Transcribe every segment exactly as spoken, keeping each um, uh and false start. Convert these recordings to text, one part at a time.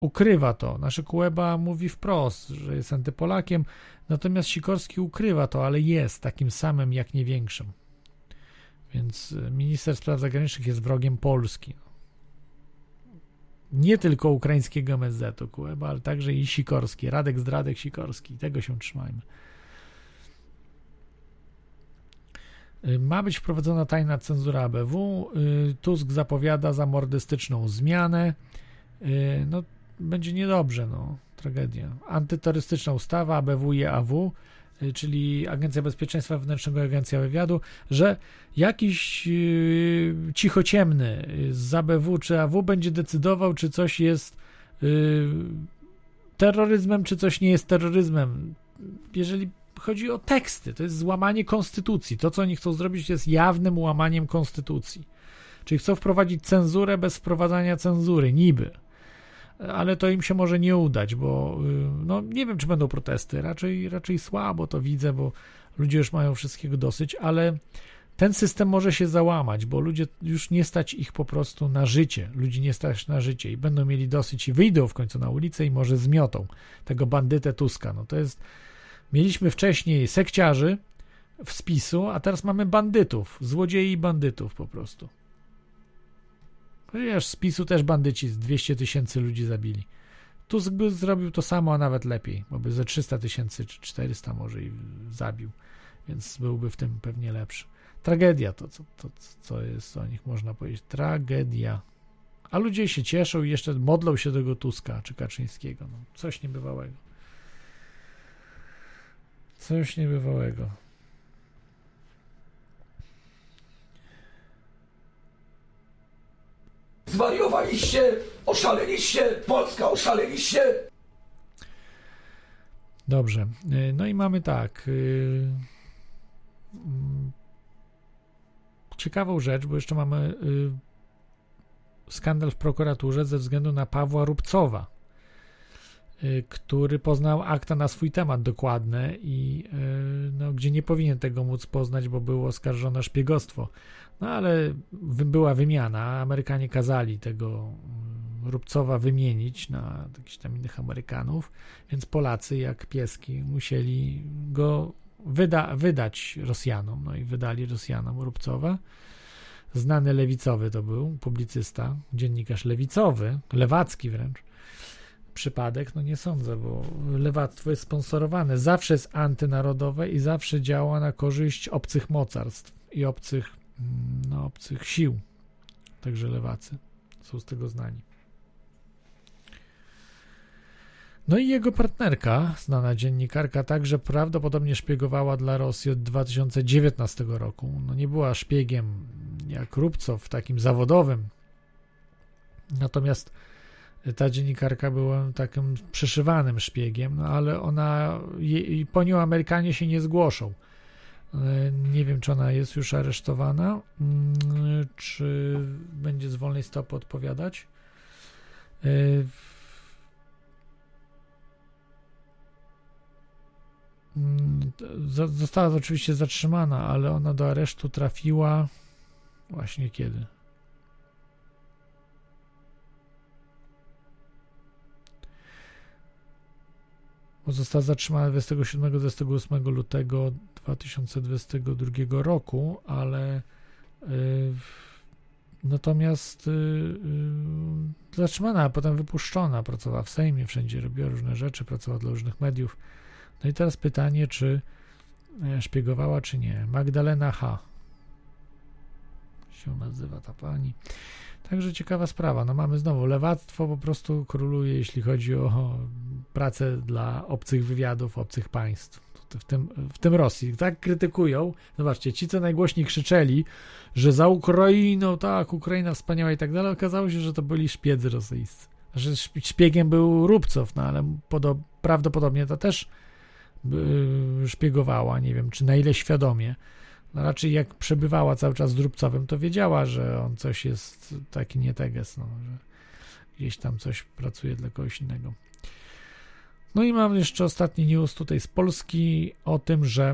ukrywa to. Nasze Kuleba mówi wprost, że jest antypolakiem, natomiast Sikorski ukrywa to, ale jest takim samym, jak nie większym. Więc minister spraw zagranicznych jest wrogiem Polski. Nie tylko ukraińskiego M S Z-u Kuleba, ale także i Sikorski. Radek Zdradek Sikorski. Tego się trzymajmy. Ma być wprowadzona tajna cenzura A B W. Tusk zapowiada zamordystyczną zmianę. No, będzie niedobrze, no. Tragedia. Antyterrorystyczna ustawa, A B W i A W, czyli Agencja Bezpieczeństwa Wewnętrznego i Agencja Wywiadu, że jakiś yy, cichociemny z A B W czy A W będzie decydował, czy coś jest yy, terroryzmem, czy coś nie jest terroryzmem. Jeżeli chodzi o teksty, to jest złamanie konstytucji. To, co oni chcą zrobić, jest jawnym łamaniem konstytucji. Czyli chcą wprowadzić cenzurę bez wprowadzania cenzury, niby. Ale to im się może nie udać, bo no nie wiem, czy będą protesty, raczej, raczej słabo to widzę, bo ludzie już mają wszystkiego dosyć, ale ten system może się załamać, bo ludzie już nie stać ich po prostu na życie, ludzi nie stać na życie i będą mieli dosyć i wyjdą w końcu na ulicę i może zmiotą tego bandytę Tuska. No to jest, mieliśmy wcześniej sekciarzy w spisu, a teraz mamy bandytów, złodziei i bandytów po prostu. Chociaż z PiSu też bandyci z dwieście tysięcy ludzi zabili. Tusk by zrobił to samo, a nawet lepiej, bo by ze trzysta tysięcy czy czterysta może i zabił, więc byłby w tym pewnie lepszy. Tragedia to, co, to, co jest o nich można powiedzieć. Tragedia. A ludzie się cieszą i jeszcze modlą się do tego Tuska czy Kaczyńskiego. No, coś niebywałego. Coś niebywałego. Zwariowaliście, oszaleliście, Polska oszaleliście. Dobrze, no i mamy tak, ciekawą rzecz, bo jeszcze mamy skandal w prokuraturze ze względu na Pawła Rubcowa, który poznał akta na swój temat dokładne i no, gdzie nie powinien tego móc poznać, bo było oskarżone o szpiegostwo. No ale była wymiana, Amerykanie kazali tego Rubcowa wymienić na jakichś tam innych Amerykanów, więc Polacy jak pieski musieli go wyda- wydać Rosjanom, no i wydali Rosjanom Rubcowa. Znany lewicowy to był, publicysta, dziennikarz lewicowy, lewacki wręcz. Przypadek, no nie sądzę, bo lewactwo jest sponsorowane, zawsze jest antynarodowe i zawsze działa na korzyść obcych mocarstw i obcych, no, obcych sił. Także lewacy są z tego znani. No i jego partnerka, znana dziennikarka, także prawdopodobnie szpiegowała dla Rosji od dwa tysiące dziewiętnastego roku. No nie była szpiegiem jak Rubcow, takim zawodowym. Natomiast ta dziennikarka była takim przeszywanym szpiegiem, no ale ona, je, po nią Amerykanie się nie zgłoszą. Nie wiem, czy ona jest już aresztowana, czy będzie z wolnej stopy odpowiadać. Została oczywiście zatrzymana, ale ona do aresztu trafiła właśnie kiedy? Bo została zatrzymana dwudziestego siódmego do dwudziestego ósmego lutego dwa tysiące dwudziestego drugiego roku, ale yy, natomiast yy, yy, zatrzymana, a potem wypuszczona, pracowała w Sejmie, wszędzie robiła różne rzeczy, pracowała dla różnych mediów. No i teraz pytanie, czy szpiegowała, czy nie. Magdalena H. się nazywa ta pani. Także ciekawa sprawa. No mamy znowu lewactwo po prostu króluje, jeśli chodzi o pracę dla obcych wywiadów, obcych państw. W tym, w tym Rosji. Tak krytykują. Zobaczcie, ci, co najgłośniej krzyczeli, że za Ukrainą, tak, Ukraina wspaniała i tak dalej, okazało się, że to byli szpiedzy rosyjscy. Że szpiegiem był Rubcow, no ale podo- prawdopodobnie to też yy, szpiegowała, nie wiem, czy na ile świadomie. No raczej jak przebywała cały czas z Rubcowym, to wiedziała, że on coś jest taki nieteges, no, że gdzieś tam coś pracuje dla kogoś innego. No i mam jeszcze ostatni news tutaj z Polski o tym, że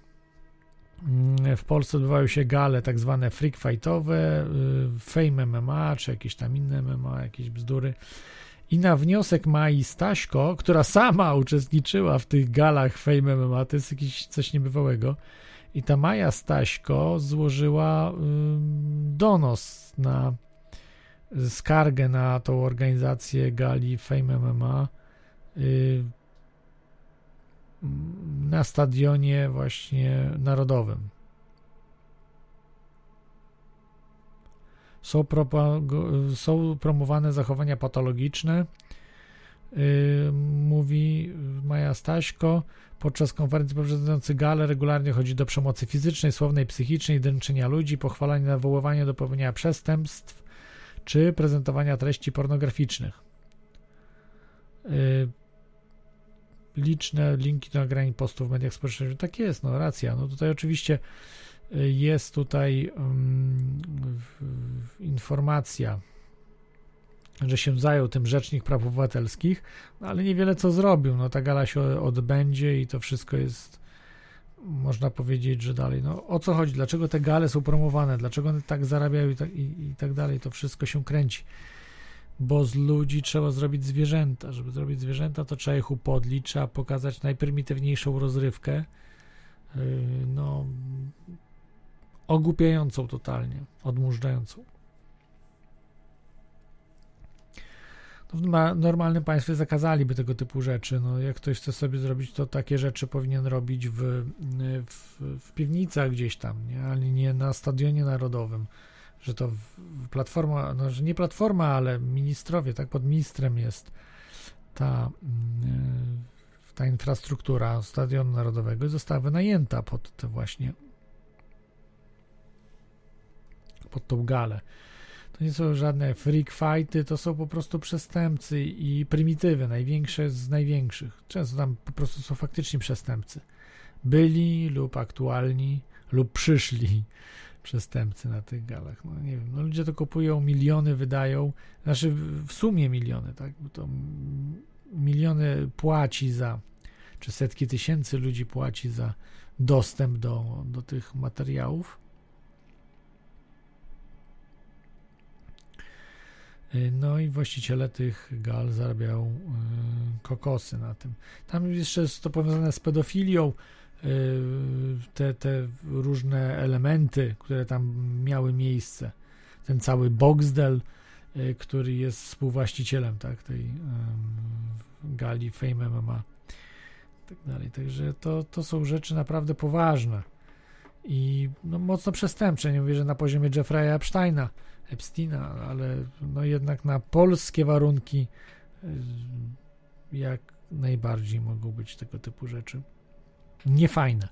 w Polsce odbywają się gale tak zwane freak fightowe, Fame M M A, czy jakieś tam inne M M A, jakieś bzdury. I na wniosek Mai Staśko, która sama uczestniczyła w tych galach Fame M M A, to jest jakieś coś niebywałego, i ta Maja Staśko złożyła ym, donos na skargę na tą organizację gali Fame M M A y, na stadionie właśnie narodowym. Są, propago- są promowane zachowania patologiczne, yy, mówi Maja Staśko. Podczas konferencji poprzedzającej galę regularnie chodzi do przemocy fizycznej, słownej, psychicznej, dręczenia ludzi, pochwalania, nawoływania do popełniania przestępstw czy prezentowania treści pornograficznych. Yy, liczne linki do nagrań postów w mediach społecznościowych. Tak jest, no racja. No tutaj oczywiście jest tutaj um, w, w, informacja, że się zajął tym Rzecznik Praw Obywatelskich, no ale niewiele co zrobił. No ta gala się odbędzie i to wszystko jest, można powiedzieć, że dalej. No o co chodzi? Dlaczego te gale są promowane? Dlaczego one tak zarabiają i tak, i, i tak dalej? To wszystko się kręci. Bo z ludzi trzeba zrobić zwierzęta. Żeby zrobić zwierzęta, to trzeba ich upodlić, trzeba pokazać najprymitywniejszą rozrywkę. Yy, no ogłupiającą totalnie, odmurzającą. W normalnym państwie zakazaliby tego typu rzeczy. No, jak ktoś chce sobie zrobić, to takie rzeczy powinien robić w, w, w piwnicach gdzieś tam, nie? Ale nie na stadionie narodowym. Że to w, platforma, no, że nie platforma, ale ministrowie, tak, pod ministrem jest ta, ta infrastruktura stadionu narodowego i została wynajęta pod te właśnie pod tą galę. To nie są żadne freak fighty, to są po prostu przestępcy i prymitywy, największe z największych. Często tam po prostu są faktycznie przestępcy. Byli lub aktualni lub przyszli przestępcy na tych galach. No nie wiem, no ludzie to kupują, miliony wydają, znaczy w sumie miliony, tak? Bo to miliony płaci za, czy setki tysięcy ludzi płaci za dostęp do, do tych materiałów. No i właściciele tych gal zarabiają y, kokosy na tym. Tam jeszcze jest to powiązane z pedofilią, y, te, te różne elementy, które tam miały miejsce. Ten cały Boxdel, y, który jest współwłaścicielem, tak, tej y, gali Fame M M A. Tak dalej. Także to, to są rzeczy naprawdę poważne i no, mocno przestępcze. Nie mówię, że na poziomie Jeffrey'a Epsteina, Epsteina, ale no jednak na polskie warunki jak najbardziej mogą być tego typu rzeczy niefajne.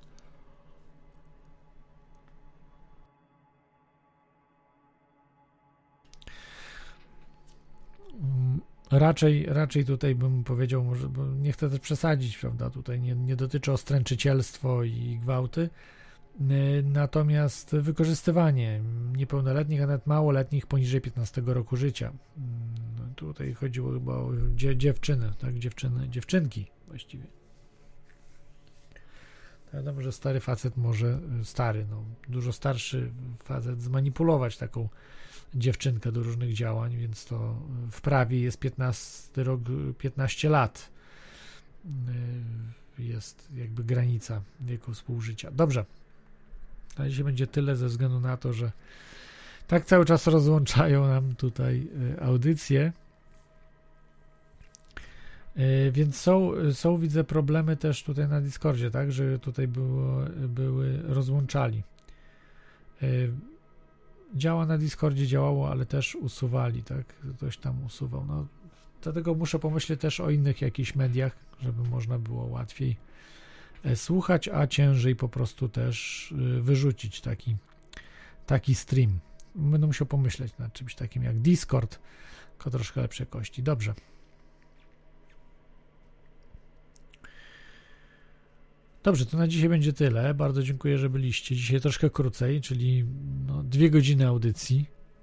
Raczej, raczej tutaj bym powiedział, może, bo nie chcę też przesadzić, prawda, tutaj nie, nie dotyczy ostręczycielstwo i gwałty, natomiast wykorzystywanie niepełnoletnich, a nawet małoletnich poniżej piętnastego roku życia. No, tutaj chodziło chyba o dzie- dziewczyny, tak, dziewczyny, dziewczynki właściwie. Wiadomo, że stary facet może, stary, no, dużo starszy facet zmanipulować taką dziewczynkę do różnych działań, więc to w prawie jest piętnasty rok, piętnaście lat jest jakby granica wieku współżycia. Dobrze. Na dzisiaj będzie tyle ze względu na to, że tak cały czas rozłączają nam tutaj audycje. Więc są, są widzę problemy też tutaj na Discordzie, tak, że tutaj było, były rozłączali. Działa na Discordzie, działało, ale też usuwali, tak, ktoś tam usuwał. No, dlatego muszę pomyśleć też o innych jakichś mediach, żeby można było łatwiej słuchać, a ciężej po prostu też wyrzucić taki, taki stream. Będę musiał pomyśleć nad czymś takim jak Discord, tylko troszkę lepszej jakości. Dobrze. Dobrze, to na dzisiaj będzie tyle. Bardzo dziękuję, że byliście. Dzisiaj troszkę krócej, czyli no, dwie godziny audycji.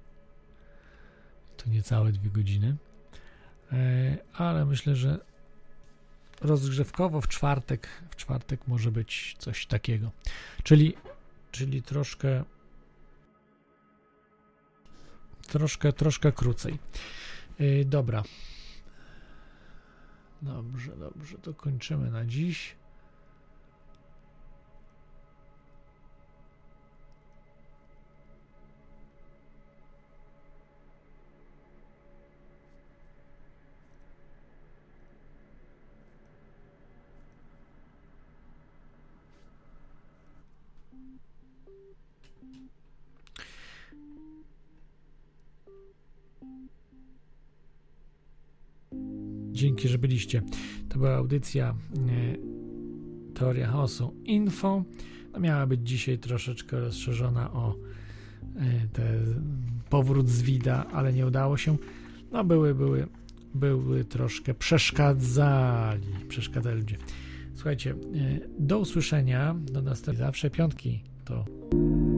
To niecałe dwie godziny. E, ale myślę, że rozgrzewkowo w czwartek, w czwartek może być coś takiego. Czyli, czyli troszkę troszkę, troszkę krócej. E, dobra. Dobrze, dobrze, to kończymy na dziś. Dzięki, że byliście. To była audycja e, Teoria Chaosu Info. No, miała być dzisiaj troszeczkę rozszerzona o e, te powrót z Wida, ale nie udało się. No były, były, były troszkę przeszkadzali. Przeszkadzali ludzie. Słuchajcie, e, do usłyszenia. Do następnej. Zawsze piątki to